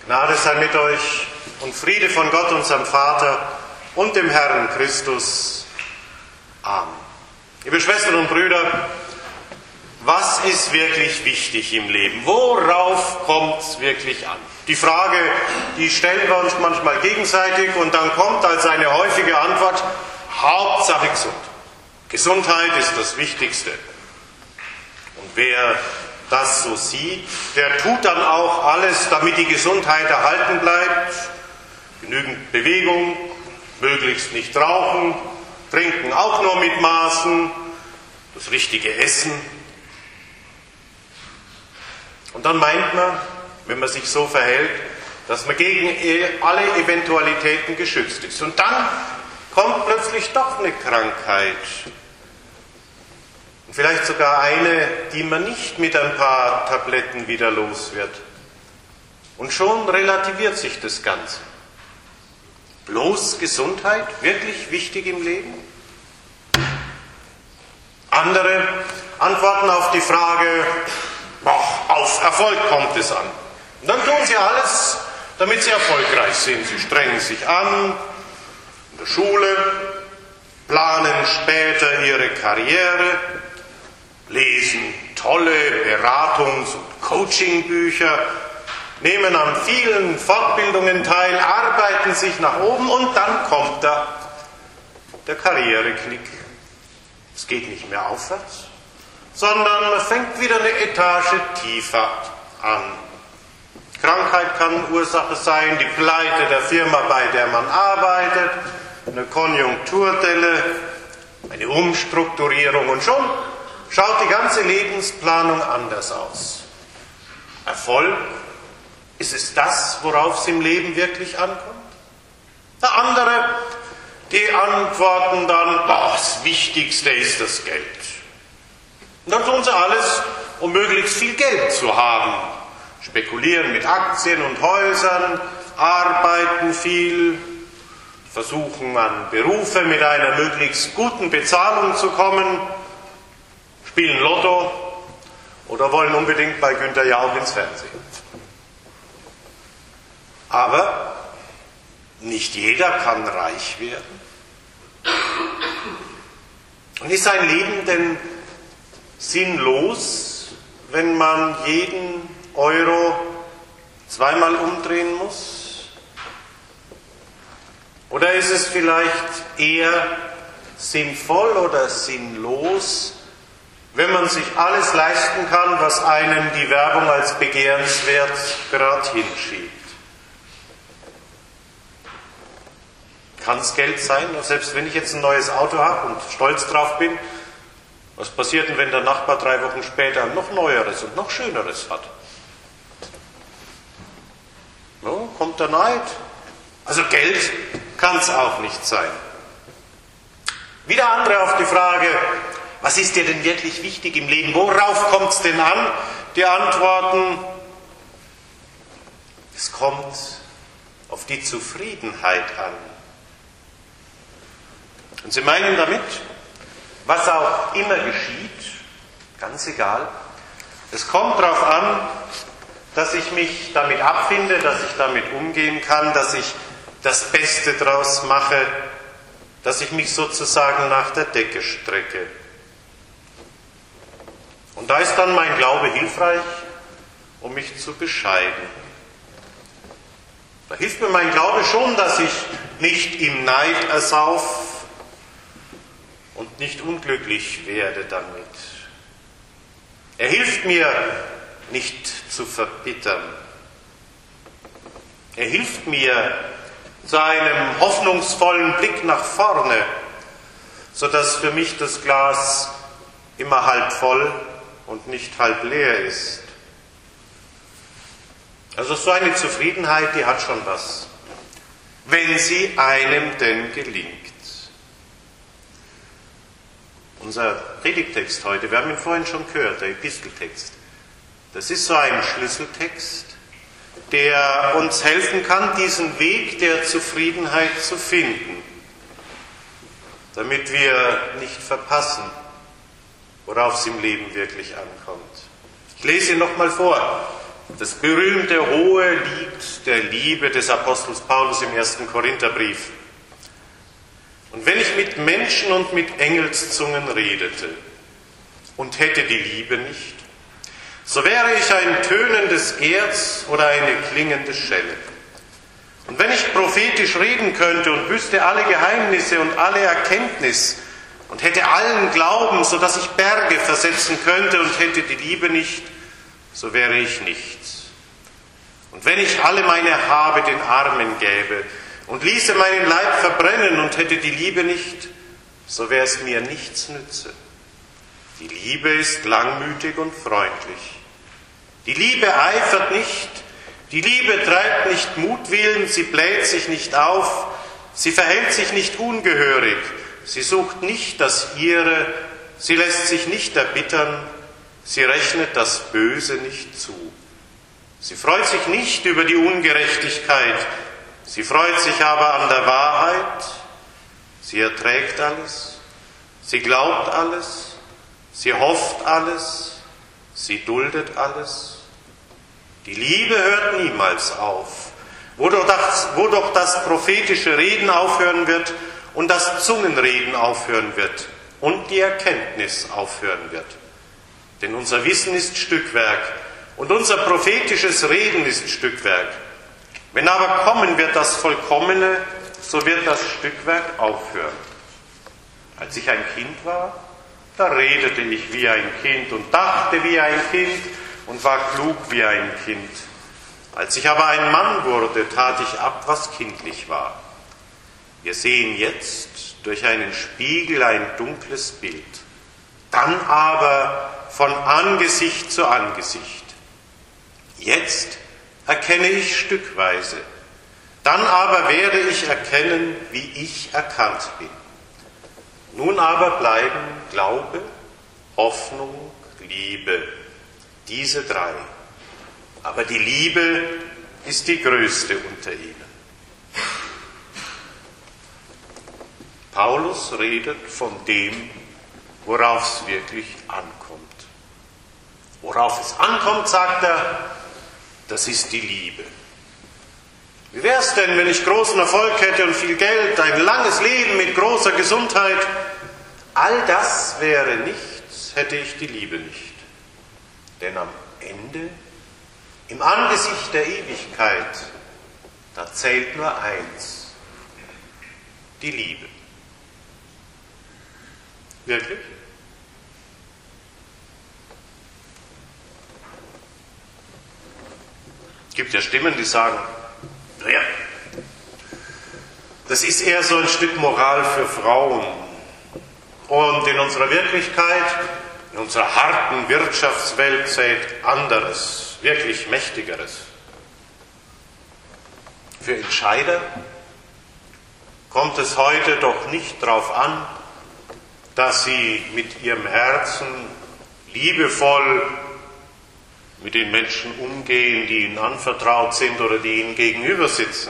Gnade sei mit euch und Friede von Gott, unserem Vater und dem Herrn Christus. Amen. Liebe Schwestern und Brüder, was ist wirklich wichtig im Leben? Worauf kommt es wirklich an? Die Frage, die stellen wir uns manchmal gegenseitig und dann kommt als eine häufige Antwort, Hauptsache gesund. Gesundheit ist das Wichtigste. Und wer das so sieht, der tut dann auch alles, damit die Gesundheit erhalten bleibt. Genügend Bewegung, möglichst nicht rauchen, trinken auch nur mit Maßen, das richtige Essen. Und dann meint man, wenn man sich so verhält, dass man gegen alle Eventualitäten geschützt ist. Und dann kommt plötzlich doch eine Krankheit. Und vielleicht sogar eine, die man nicht mit ein paar Tabletten wieder los wird. Und schon relativiert sich das Ganze. Bloß Gesundheit wirklich wichtig im Leben? Andere antworten auf die Frage, auf Erfolg kommt es an. Und dann tun sie alles, damit sie erfolgreich sind. Sie strengen sich an in der Schule, planen später ihre Karriere, lesen tolle Beratungs- und Coachingbücher, nehmen an vielen Fortbildungen teil, arbeiten sich nach oben und dann kommt der Karriereknick. Es geht nicht mehr aufwärts, sondern man fängt wieder eine Etage tiefer an. Krankheit kann Ursache sein, die Pleite der Firma, bei der man arbeitet, eine Konjunkturdelle, eine Umstrukturierung und schon schaut die ganze Lebensplanung anders aus. Erfolg, ist es das, worauf es im Leben wirklich ankommt? Der andere, die antworten dann, das Wichtigste ist das Geld. Und dann tun sie alles, um möglichst viel Geld zu haben. Spekulieren mit Aktien und Häusern, arbeiten viel, versuchen an Berufe mit einer möglichst guten Bezahlung zu kommen, spielen Lotto oder wollen unbedingt bei Günther Jauch ins Fernsehen. Aber nicht jeder kann reich werden. Und ist ein Leben denn sinnlos, wenn man jeden Euro zweimal umdrehen muss? Oder ist es vielleicht eher sinnvoll oder sinnlos, wenn man sich alles leisten kann, was einem die Werbung als begehrenswert gerade hinschiebt? Kann es Geld sein, selbst wenn ich jetzt ein neues Auto habe und stolz drauf bin? Was passiert denn, wenn der Nachbar 3 Wochen später ein noch neueres und noch schöneres hat? No, kommt der Neid? Also Geld kann es auch nicht sein. Wieder andere auf die Frage, was ist dir denn wirklich wichtig im Leben? Worauf kommt es denn an? Die antworten, es kommt auf die Zufriedenheit an. Und sie meinen damit, was auch immer geschieht, ganz egal, es kommt darauf an, dass ich mich damit abfinde, dass ich damit umgehen kann, dass ich das Beste draus mache, dass ich mich sozusagen nach der Decke strecke. Und da ist dann mein Glaube hilfreich, um mich zu bescheiden. Da hilft mir mein Glaube schon, dass ich nicht im Neid ersauf und nicht unglücklich werde damit. Er hilft mir, nicht zu verbittern. Er hilft mir zu einem hoffnungsvollen Blick nach vorne, sodass für mich das Glas immer halb voll und nicht halb leer ist. Also so eine Zufriedenheit, die hat schon was, wenn sie einem denn gelingt. Unser Predigtext heute, wir haben ihn vorhin schon gehört, der Episteltext, das ist so ein Schlüsseltext, der uns helfen kann, diesen Weg der Zufriedenheit zu finden, damit wir nicht verpassen, worauf es im Leben wirklich ankommt. Ich lese ihn nochmal vor. das berühmte hohe Lied der Liebe des Apostels Paulus im 1. Korintherbrief. Und wenn ich mit Menschen und mit Engelszungen redete und hätte die Liebe nicht, so wäre ich ein tönendes Erz oder eine klingende Schelle. Und wenn ich prophetisch reden könnte und wüsste alle Geheimnisse und alle Erkenntnis und hätte allen Glauben, so dass ich Berge versetzen könnte und hätte die Liebe nicht, so wäre ich nichts. Und wenn ich alle meine Habe den Armen gäbe und ließe meinen Leib verbrennen und hätte die Liebe nicht, so wäre es mir nichts nütze. Die Liebe ist langmütig und freundlich. Die Liebe eifert nicht, die Liebe treibt nicht Mutwillen, sie bläht sich nicht auf, sie verhält sich nicht ungehörig, sie sucht nicht das Ihre, sie lässt sich nicht erbittern, sie rechnet das Böse nicht zu. Sie freut sich nicht über die Ungerechtigkeit, sie freut sich aber an der Wahrheit, sie erträgt alles, sie glaubt alles, sie hofft alles, sie duldet alles. Die Liebe hört niemals auf. Wo doch das prophetische Reden aufhören wird und das Zungenreden aufhören wird und die Erkenntnis aufhören wird. Denn unser Wissen ist Stückwerk und unser prophetisches Reden ist Stückwerk. Wenn aber kommen wird das Vollkommene, so wird das Stückwerk aufhören. Als ich ein Kind war, da redete ich wie ein Kind und dachte wie ein Kind und war klug wie ein Kind. Als ich aber ein Mann wurde, tat ich ab, was kindlich war. Wir sehen jetzt durch einen Spiegel ein dunkles Bild, dann aber von Angesicht zu Angesicht. Jetzt erkenne ich stückweise, dann aber werde ich erkennen, wie ich erkannt bin. Nun aber bleiben Glaube, Hoffnung, Liebe, diese drei. Aber die Liebe ist die größte unter ihnen. Paulus redet von dem, worauf es wirklich ankommt. Worauf es ankommt, sagt er, das ist die Liebe. Wie wäre es denn, wenn ich großen Erfolg hätte und viel Geld, ein langes Leben mit großer Gesundheit? All das wäre nichts, hätte ich die Liebe nicht. Denn am Ende, im Angesicht der Ewigkeit, da zählt nur eins, die Liebe. Wirklich? Es gibt ja Stimmen, die sagen, naja, das ist eher so ein Stück Moral für Frauen. Und in unserer Wirklichkeit, in unserer harten Wirtschaftswelt zählt anderes, wirklich Mächtigeres. Für Entscheider kommt es heute doch nicht darauf an, dass sie mit ihrem Herzen liebevoll mit den Menschen umgehen, die ihnen anvertraut sind oder die ihnen gegenüber sitzen.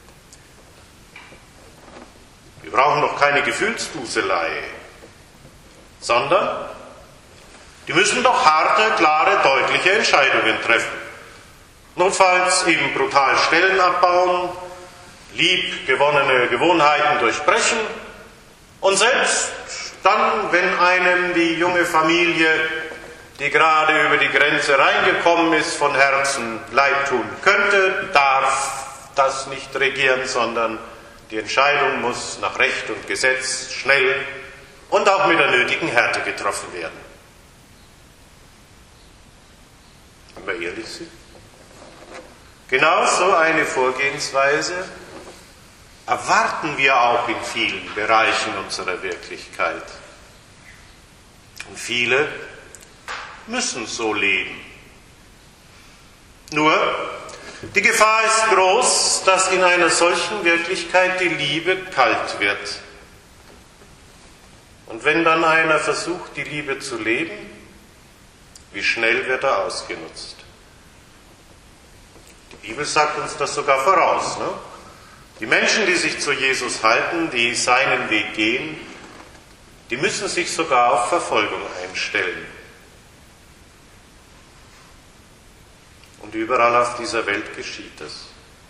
Wir brauchen noch keine Gefühlsduselei, sondern die müssen doch harte, klare, deutliche Entscheidungen treffen. Notfalls eben brutal Stellen abbauen, lieb gewonnene Gewohnheiten durchbrechen und selbst dann, wenn einem die junge Familie, die gerade über die Grenze reingekommen ist, von Herzen leid tun könnte, darf das nicht regieren, sondern die Entscheidung muss nach Recht und Gesetz schnell und auch mit der nötigen Härte getroffen werden. Wenn wir ehrlich sind, genau so eine Vorgehensweise erwarten wir auch in vielen Bereichen unserer Wirklichkeit. Und viele müssen so leben. Nur, die Gefahr ist groß, dass in einer solchen Wirklichkeit die Liebe kalt wird. Und wenn dann einer versucht, die Liebe zu leben, wie schnell wird er ausgenutzt? Die Bibel sagt uns das sogar voraus. Ne? Die Menschen, die sich zu Jesus halten, die seinen Weg gehen, die müssen sich sogar auf Verfolgung einstellen. Und Und überall auf dieser Welt geschieht es.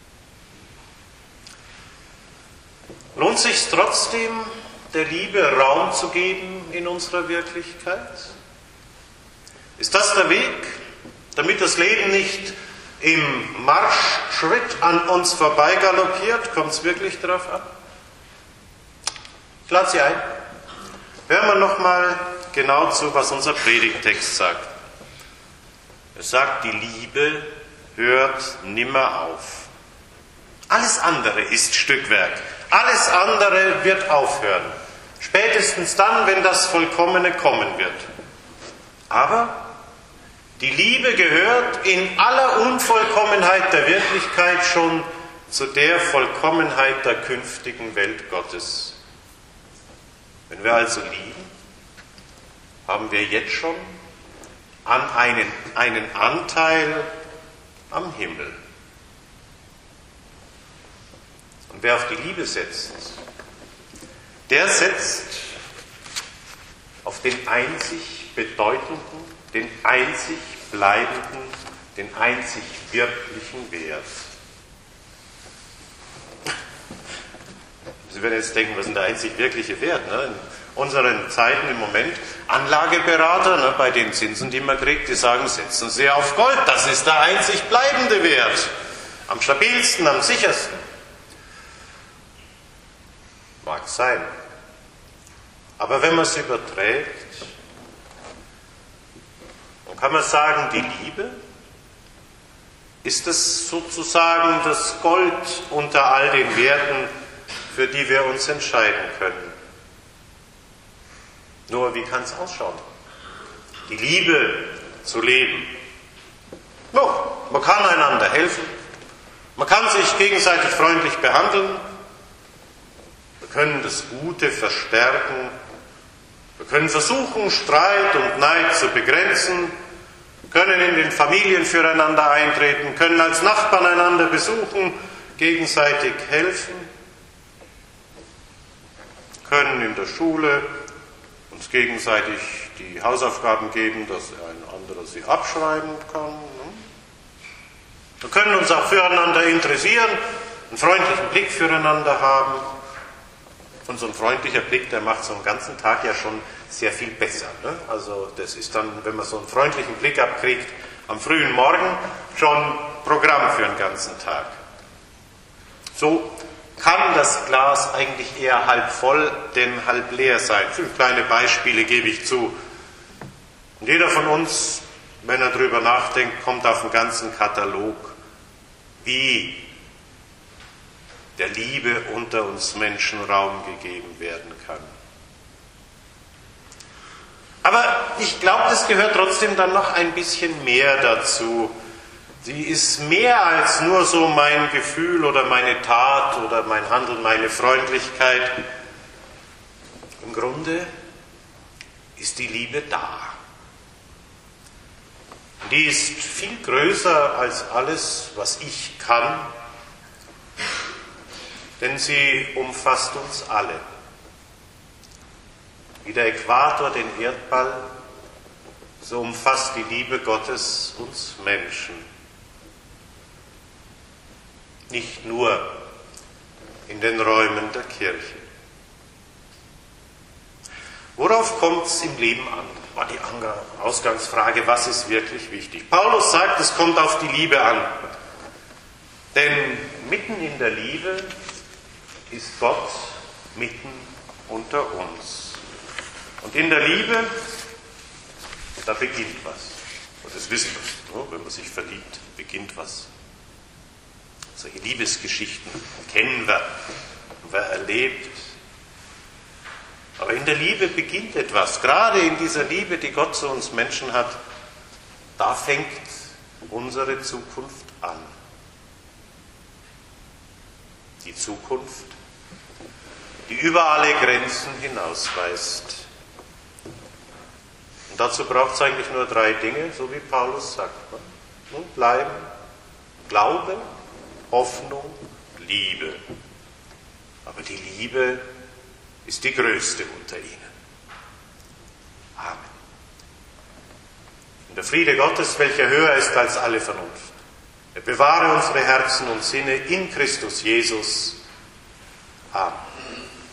Lohnt es sich trotzdem, der Liebe Raum zu geben in unserer Wirklichkeit? Ist das der Weg, damit das Leben nicht im Marschschritt an uns vorbeigaloppiert? Kommt es wirklich darauf an? Ich lade Sie ein. Hören wir nochmal genau zu, was unser Predigttext sagt. Er sagt, die Liebe hört nimmer auf. Alles andere ist Stückwerk. Alles andere wird aufhören. Spätestens dann, wenn das Vollkommene kommen wird. Aber die Liebe gehört in aller Unvollkommenheit der Wirklichkeit schon zu der Vollkommenheit der künftigen Welt Gottes. Wenn wir also lieben, haben wir jetzt schon einen Anteil am Himmel. Und wer auf die Liebe setzt, der setzt auf den einzig Bedeutenden, den einzig Bleibenden, den einzig wirklichen Wert. Sie werden jetzt denken, was ist denn der einzig wirkliche Wert? Ne? In unseren Zeiten im Moment, Anlageberater, ne, bei den Zinsen, die man kriegt, die sagen, setzen Sie auf Gold, das ist der einzig bleibende Wert. Am stabilsten, am sichersten. Mag sein. Aber wenn man es überträgt, dann kann man sagen, die Liebe ist es sozusagen das Gold unter all den Werten, für die wir uns entscheiden können. Nur wie kann es ausschauen? Die Liebe zu leben. No, man kann einander helfen, man kann sich gegenseitig freundlich behandeln, wir können das Gute verstärken, wir können versuchen, Streit und Neid zu begrenzen, können in den Familien füreinander eintreten, können als Nachbarn einander besuchen, gegenseitig helfen, können in der Schule uns gegenseitig die Hausaufgaben geben, dass ein anderer sie abschreiben kann. Wir können uns auch füreinander interessieren, einen freundlichen Blick füreinander haben. Und so ein freundlicher Blick, der macht so einen ganzen Tag ja schon sehr viel besser. Ne? Also das ist dann, wenn man so einen freundlichen Blick abkriegt, am frühen Morgen schon Programm für den ganzen Tag. So kann das Glas eigentlich eher halb voll denn halb leer sein. 5 kleine Beispiele gebe ich zu. Und jeder von uns, wenn er darüber nachdenkt, kommt auf einen ganzen Katalog, wie der Liebe unter uns Menschen Raum gegeben werden kann. Aber ich glaube, es gehört trotzdem dann noch ein bisschen mehr dazu. Sie ist mehr als nur so mein Gefühl oder meine Tat oder mein Handeln, meine Freundlichkeit. Im Grunde ist die Liebe da. Die ist viel größer als alles, was ich kann, denn sie umfasst uns alle. Wie der Äquator den Erdball, so umfasst die Liebe Gottes uns Menschen. Nicht nur in den Räumen der Kirche. Worauf kommt es im Leben an? War die Ausgangsfrage, was ist wirklich wichtig? Paulus sagt, es kommt auf die Liebe an. Denn mitten in der Liebe ist Gott mitten unter uns. Und in der Liebe, da beginnt was. Und das wissen wir, wenn man sich verliebt, beginnt was. Solche Liebesgeschichten kennen wir, haben wir erlebt. Aber in der Liebe beginnt etwas. Gerade in dieser Liebe, die Gott zu uns Menschen hat, da fängt unsere Zukunft an. Die Zukunft, die über alle Grenzen hinausweist. Und dazu braucht es eigentlich nur 3 Dinge, so wie Paulus sagt. Bleiben, Glaube, Hoffnung, Liebe. Aber die Liebe ist die größte unter ihnen. Amen. Und der Friede Gottes, welcher höher ist als alle Vernunft, Er bewahre unsere Herzen und Sinne in Christus Jesus. Amen.